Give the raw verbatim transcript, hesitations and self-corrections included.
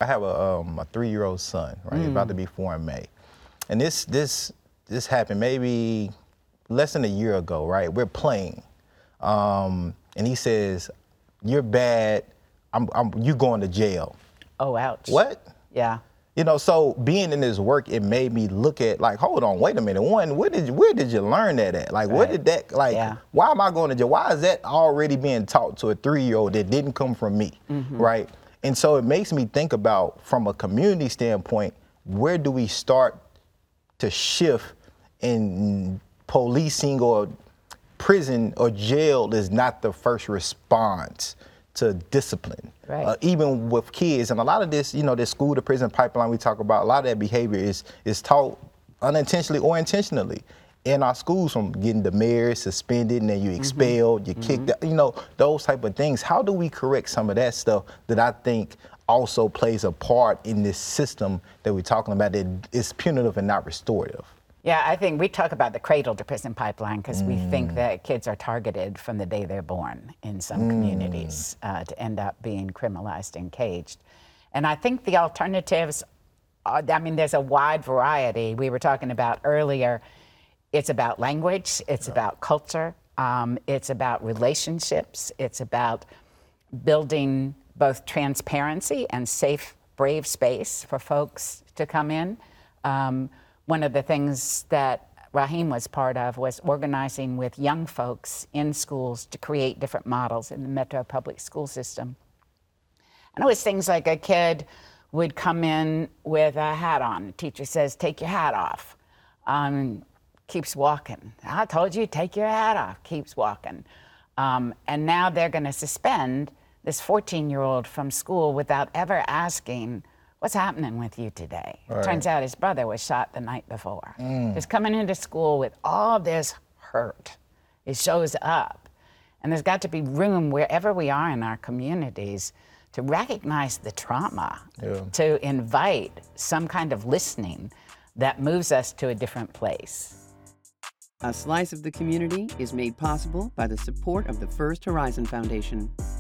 have a um, a three-year-old son, right? He's about to be four in May, and this this this happened maybe less than a year ago, right? We're playing, um, and he says, "You're bad. I'm, I'm you going to jail." Oh, ouch. What? Yeah. You know, so being in this work, it made me look at like, hold on, wait a minute. One, where did you, where did you learn that at? Like, where Right. did that, like, Yeah. why am I going to jail? Why is that already being taught to a three-year-old that didn't come from me, Mm-hmm. right? And so it makes me think about, from a community standpoint, where do we start to shift in policing, or prison or jail is not the first response to discipline. Right. Uh, even with kids, and a lot of this, you know, this school to prison pipeline we talk about, a lot of that behavior is is taught unintentionally or intentionally in our schools, from getting demerits, suspended, and then you expelled, mm-hmm. you kicked, mm-hmm. you know, those type of things. How do we correct some of that stuff that I think also plays a part in this system that we're talking about, that is punitive and not restorative? Yeah, I think we talk about the cradle to prison pipeline because mm. we think that kids are targeted from the day they're born in some mm. communities uh, to end up being criminalized and caged. And I think the alternatives, are, I mean, there's a wide variety. We were talking about earlier, it's about language, it's yeah. about culture, um, it's about relationships, it's about building both transparency and safe, brave space for folks to come in. Um, One of the things that Raheem was part of was organizing with young folks in schools to create different models in the Metro public school system. And it was things like a kid would come in with a hat on. The teacher says, "Take your hat off." Um, keeps walking. "I told you, take your hat off." Keeps walking. Um, and now they're going to suspend this fourteen-year-old from school without ever asking, "What's happening with you today?" Right. Turns out his brother was shot the night before. Mm. Just coming into school with all this hurt, it shows up. And there's got to be room wherever we are in our communities to recognize the trauma, yeah. to invite some kind of listening that moves us to a different place. A Slice of the Community is made possible by the support of the First Horizon Foundation.